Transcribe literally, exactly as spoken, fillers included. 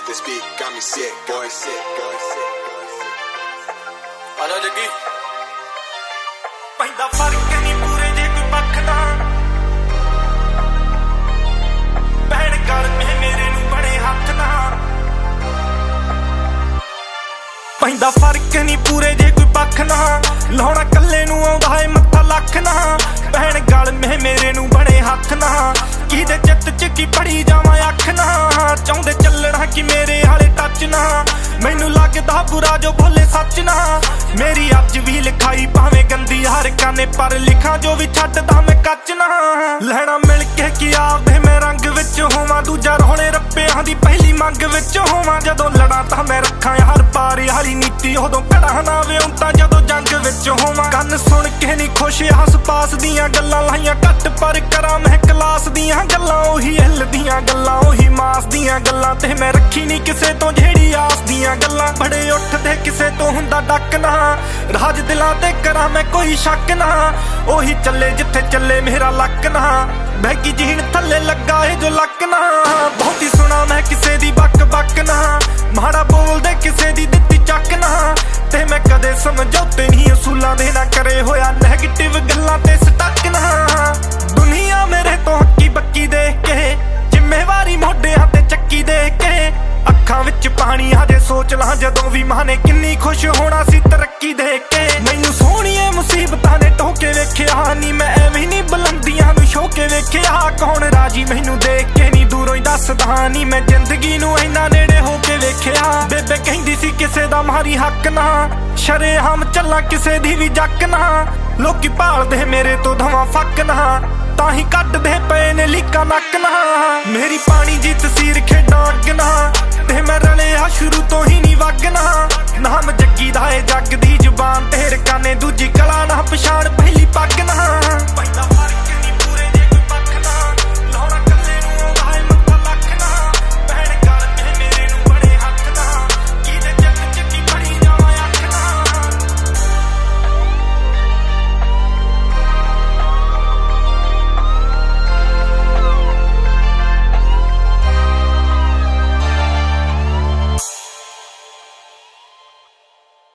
This beat got me sick, boy, sick, boy, sick, boy, sick. ਆਜਾ ਜੱਗੀ ਪੈਂਦਾ ਫਰਕ ਨਹੀਂ ਪੂਰੇ ਜੇ ਕੋਈ ਪੱਖਦਾ ਭੈਣ ਗਲ ਮੇ ਮੇਰੇ ਨੂੰ ਬੜੇ ਹੱਥ ਨਾ ਪੈਂਦਾ ਫਰਕ ਨਹੀਂ ਪੂਰੇ ਜੇ ਕੋਈ ਪੱਖ ਨਾ ਲਾਉਣਾ ਕੱਲੇ ਨੂੰ ਆਉਂਦਾ ਏ ਮੱਥਾ ਲੱਖ ਨਾ ਭੈਣ ਗਲ ਮੇ ਮੇਰੇ ਨੂੰ ਬੜੇ ਹੱਥ ਨਾ ਕਿਹਦੇ ਚਿੱਤ ਚ ਕੀ ਪੜੀ ਜਾਵਾਂ ਅੱਖ ਨਾ ਚਾਹੁੰਦੇ ਚੱਲਣਾ ਕਿ ਮੇਰੇ ਹਾਲੇ ਟੱਚ ਨਾ ਮੈਨੂੰ ਲੱਗਦਾ ਬੁਰਾ ਜੋ ਭੋਲੇ ਸੱਚ ਨਾ ਮੇਰੀ ਅੱਜ ਵੀ ਲਿਖਾਈ ਭਾਵੇਂ ਗੰਦੀ ਹਰ ਕਾਨੇ ਪਰ ਲਿਖਾਂ ਜੋ ਵੀ ਛੱਡਦਾ ਮੈਂ ਕੱਚ ਨਾ ਲੈਣਾ ਮਿਲ ਕੇ ਕੀ ਆਪਦੇ ਮੈਂ ਰੰਗ ਵਿੱਚ ਹੋਵਾਂ ਦੂਜਾ ਰੋਣੇ ਰੱਪਿਆਂ ਦੀ ਪਹਿਲੀ ਮੰਗ ਵਿੱਚ ਹੋਵਾਂ ਜਦੋਂ ਲੜਾਂ ਤਾਂ ਮੈਂ ਰੱਖਾਂ ਹਰ ਪਾਰੀ ਵਾਲੀ ਨੀਤੀ ਉਦੋਂ ਕੜਾ ਨਾ ਵਿਉਂਤਾ ਜਦੋਂ ਜੰਗ ਵਿੱਚ ਹੋਵਾਂ ਕੰਨ ਸੁਣ ਕੇ ਨਹੀਂ ਖੁਸ਼ ਆਸ ਪਾਸ ਦੀਆਂ ਗੱਲਾਂ ਲਾਈਆਂ ਘੱਟ ਪਰ ਕਰਾਂ ਮੈਂ ਕਲਾਸ ਦੀਆਂ ਗੱਲਾਂ ਉਹੀ ਹਿੱਲ ਦੀਆਂ ਗੱਲਾਂ ਉਹੀ ਮਾਸ ਦੀਆਂ ਗੱਲਾਂ ਤੇ ਮੈਂ ਰੱਖੀ ਨਹੀਂ ਕਿਸੇ ਤੋਂ ਜਿਹੜੀ ਆਸ ਦੀਆਂ ਗੱਲਾਂ ਬੜੇ ਉੱਠਦੇ ਕਿਸੇ ਤੋਂ ਹੁੰਦਾ ਡੱਕ ਨਾ ਰਾਜ ਦਿਲਾਂ ਤੇ ਕਰਾਂ ਮੈਂ ਕੋਈ ਸ਼ੱਕ ਨਾ ਉਹੀ ਚੱਲੇ ਜਿੱਥੇ ਚੱਲੇ ਮੇਰਾ ਲੱਕ ਨਾ ਬੈਗੀ ਜੀਣ ਥੱਲੇ ਲੱਗਾ ਏ ਜੋ ਲੱਕ ਨਾ ਬਹੁਤੀ ਸੁਣਾ ਮੈਂ ਕਿਸੇ ਦੀ ਬੱਕ ਬੱਕ ਨਾ ਮਾੜਾ ਬੋਲਦੇ ਕਿਸੇ ਦੀ ਦਿੱਤੀ ਚੱਕ ਨਾ ਤੇ ਮੈਂ ਕਦੇ ਸਮਝੌਤੇ ਨਹੀਂ ਅਸੂਲਾਂ ਦੇ ਨਾ ਕਰੇ ਹੋਇਆ ਨੈਗੇਟਿਵ ਗੱਲਾਂ ਤੇ ਸਟੱਕ ਨਾ ਦੁਨੀਆ ਮੇਰੇ ਤੋਂ ਹੱਕੀ ਬੱਕੀ ਦੇਖ ਕੇ ਜ਼ਿੰਮੇਵਾਰੀ ਮੋਢਿਆਂ ਤੇ ਚੱਕੀ ਦੇਖ ਕੇ ਅੱਖਾਂ ਵਿੱਚ ਪਾਣੀ ਹਜੇ ਸੋਚ ਲਾਂ ਜਦੋਂ ਵੀ ਮਾਂ ਨੇ ਕਿੰਨੀ ਖੁਸ਼ ਹੋਣਾ ਸੀ ਤਰੱਕੀ ਦੇਖ ਕੇ ਮੈਨੂੰ ਸੋਹਣੀਏ ਮੁਸੀਬਤਾਂ ਨੇ ਢੋਕੇ ਵੇਖਿਆ ਨੀ ਮੈਂ ਐਵੇਂ ਨਹੀਂ ਬੁਲੰਦੀਆਂ ਨੂੰ ਛੋ ਕੇ ਵੇਖਿਆ ਕੌਣ ਰਾਜੀ ਮੈਨੂੰ ਦੇਖ ਕੇ ਨੀ ਦੂਰੋਂ ਹੀ ਦੱਸਦਾ ਨੀ ਮੈਂ ਜ਼ਿੰਦਗੀ ਨੂੰ ਇੰਨਾ ਨੇੜੇ ਹੋ ਕੇ ਵੇਖਿਆ ਬੇਬੇ ਕਹਿੰਦੀ ਸੀ ਕਿਸੇ ਦਾ ਮਾਰੀ ਹੱਕ ਨਾ ਸ਼ਰੇਆਮ ਚੱਲਾਂ ਕਿਸੇ ਦੀ ਵੀ ਜੱਕ ਨਾ ਲੋਕੀ ਭਾਲਦੇ ਮੇਰੇ ਤੋਂ ਧਵਾਂ ਫੱਕ ਨਾ ਤਾਂ ਹੀ ਕੱਢਦੇ ਪਏ ਨੇ ਲੀਕਾਂ ਨੱਕ ਨਾ ਮੇਰੀ ਪਾਣੀ ਜੀ ਤਸਵੀਰ ਖੇਡਾਂ ਅੱਗ ਨਾ ਤੇ ਮੈਂ ਰਲਿਆ ਸ਼ੁਰੂ ਤੋਂ ਹੀ ਨਹੀਂ ਵਗਣਾ ਨਾਮ ਜੱਗੀ ਦਾ ਏ ਜੱਗ ਦੀ ਜ਼ੁਬਾਨ